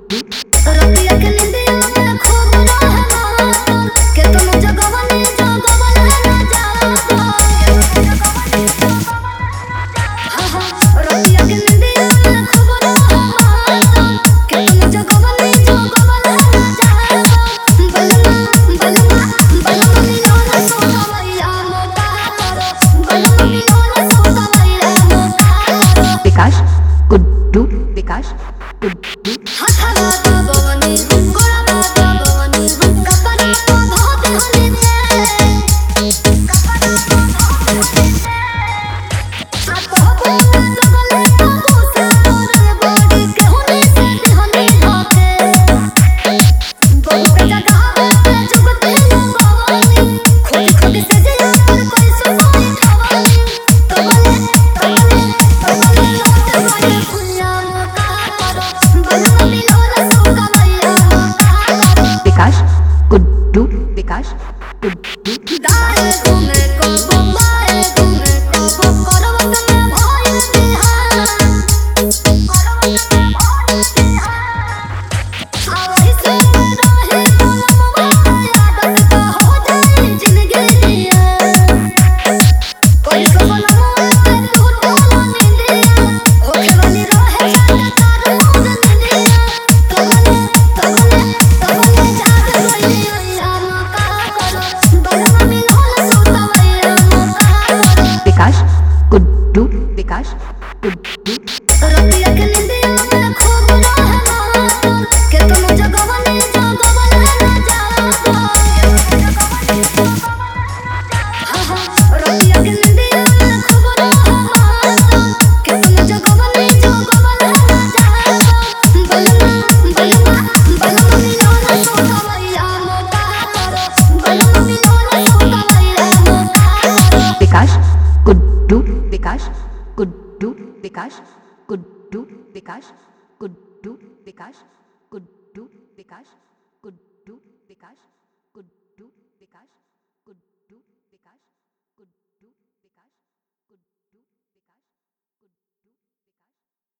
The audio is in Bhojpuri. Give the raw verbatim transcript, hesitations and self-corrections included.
रतिया के निंदिया में खूब रहना के तुम जगवनी जगवल ना जाओ रतिया के निंदिया में खूब रहना के तुम जगवनी जगवल ना जाओ बलमा बलमा बलमा मिलोना सोना मैया मोका करो बलमा मिलोना सोना मैया मोका करो विकास गुड्डू विकास गुड्डू हथवा तो बवनी गोड़वा तो बवनी कपड़ा तो धोते होली में कपड़ा तो धोते होली में आप हो बोला जगले तो गुस्सा तोरे बॉडी के होली से दिहनी धोते बहुत जगह पे जुगते लगवनी खुद खुद से जिया पर कोई सुनाई ठवानी तो बोले तो बोले तो बोले लौट गए खुला मोका करो बलमा मिलोना सोका मैया मोका करो विकास गुड्डू विकास गुड्डू दाए घूमे को बम्बाए घूमे को करवत में भइल बिहान करवत में भइल बिहान आवई से रहे बोलबा आदत का हो जाए जिंदगी दिया कोई को बोलबा तू टोला निंदिया होखे वाली रहे जात तार निंदिया तो बोले तो बोले तो बोले जाग गई मैया मोका करो बलमा मिलोना सोता मैया मोका करो विकास गुड्डू विकास गुड्डू रतिया के निंदिया में खूब रहना के तुम जगवनी जगवल ना जाओ रतिया के निंदिया में खूब रहना के तुम जगवनी जगवल ना जाओ बलमा बलमा बलमा मिलोना सोता मैया मोका करो बलमा मिलोना सोता मैया मोका करो विकास गुड्डू विकास गुड्डू विकास गुड्डू विकास गुड्डू विकास गुड्डू विकास गुड्डू विकास गुड्डू विकास